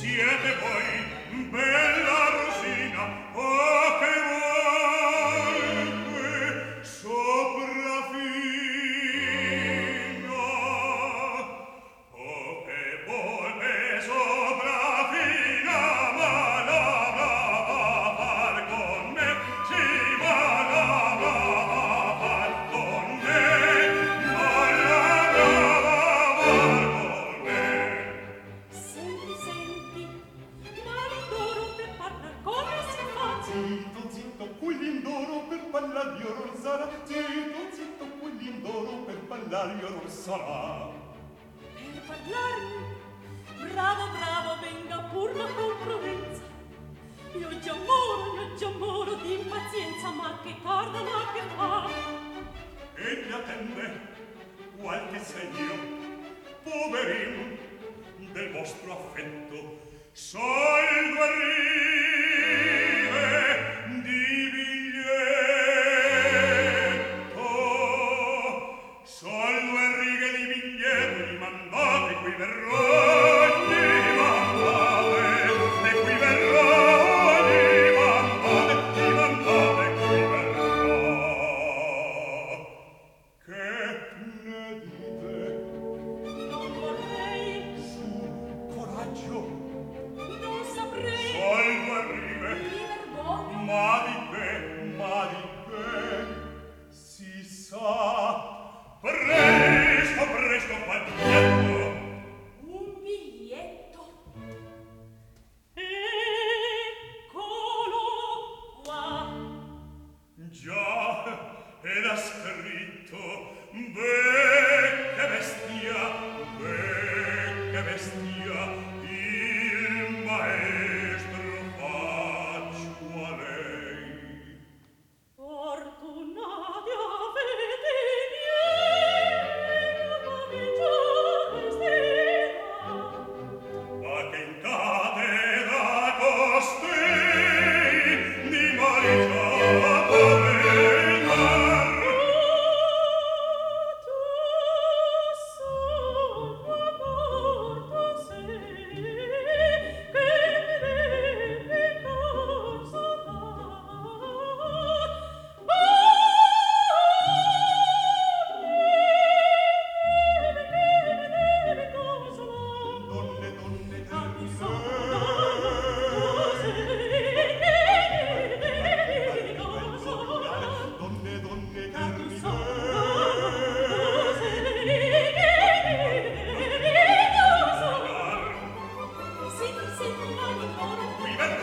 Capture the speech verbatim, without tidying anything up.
siete voi, bella Rosina, oh che volpe sopraffina, oh che volpe sopraffina, ma la brava far con me, sì, ma la brava far con me, ma la brava far con me. Senti, senti, ma l'indoro per parlar come si fa? Zitto, zitto, qui l'indoro per ballar io non sarà. Zitto, zitto, qui l'indoro per ballar io non sarà. Per parlarmi, bravo, bravo, venga pur la comprovenza. Io già moro, io già moro di impazienza, ma che tarda, ma che fa? Egli attende qualche segno, poverin, del vostro affetto. Sol due rive di biglietto, sol due righe di biglietto, gli mandate, qui verrò, gli mandate, e qui verrò, gli mandate, gli mandate, qui verrò. Che ne dite? Non vorrei, Su, coraggio. non saprei, Sol due rive, mi vergogno. ma di che, ma di che, si sa, presto, presto, qual biglietto, Un biglietto. Eccolo qua. già, ed ha scritto, beh, che bestia, beh, che bestia, il maestro faccio a lei. Fortunati avete niente, che già vestirà. Ma che in catena costei di mariciato del mar. Tu sopra porto sei, che vede cosa fa. Donne, donne, donne, donne, Senti, senti, ma di loro Qui verrò,